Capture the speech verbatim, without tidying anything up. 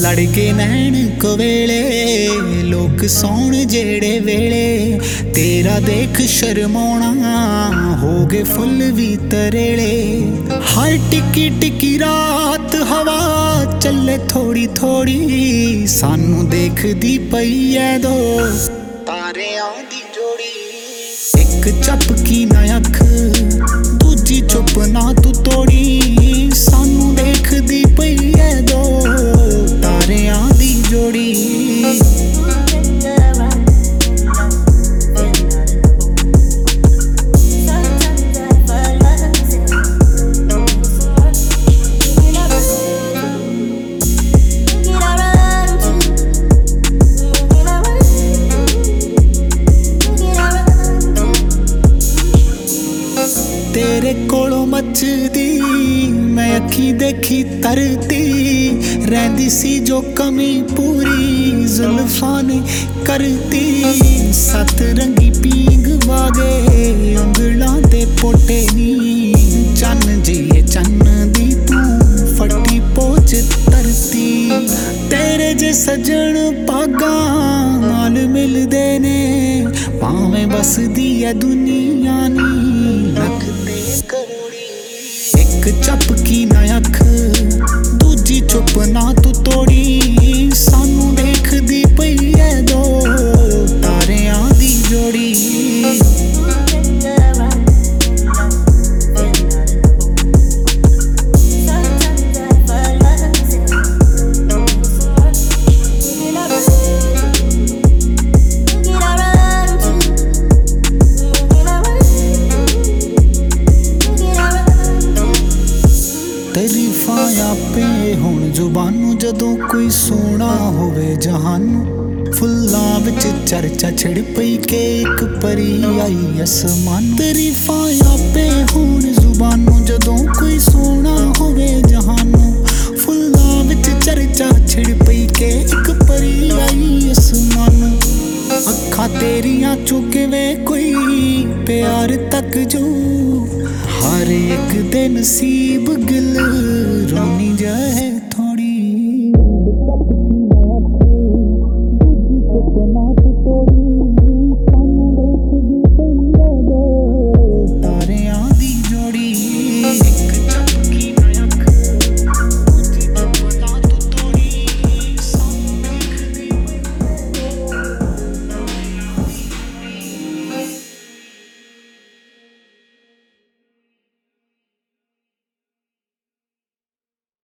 लड़के नैन कवेले लोग सौण जेड़े वेले तेरा देख शर्माउणा हो गए फुल भी तरेले। हर टिकी टिकी रात हवा चले थोड़ी थोड़ी सानू देखदी पई ऐ दो तारियां दी जोड़ी। एक झपकी ना अख दूजी चुप ना तू तोड़ी सानू देखदी पई ऐ दो तारियां दी जोड़ी। तेरे कोलों मचदी मैं अखी देखी तरती रहिंदी सी जो कमी पूरी जुल्फां ने करती। सत रंगी पींग वागे उंगलां दे पोटे नी चन्न जिए चन्न दी तू फटी पोच तरती। तेरे जे सजन पागां नाल मिलदे ने भावें बसदी ऐ दुनिया नी लगदे करोड़ी। एक झपकी ना अख दूजी चुप ना तू तोड़ी सानू देखदी पई ऐ दो तारियां दी जोड़ी। तारीफां आपे हुण जुबानू जदों कोई सोना होवे जहानू फुल्लां विच चर्चा छिड़ पई के एक परी आई आसमान। तारीफां आपे हुण जुबानू जदों कोई सोना होवे जहानू फुल्लां विच चर्चा छिड़ पई के एक परी आई आसमान। अखां तेरियां चों किवें कोई प्यार तक जो हर एक दे नसीब गिल रोनी जाए।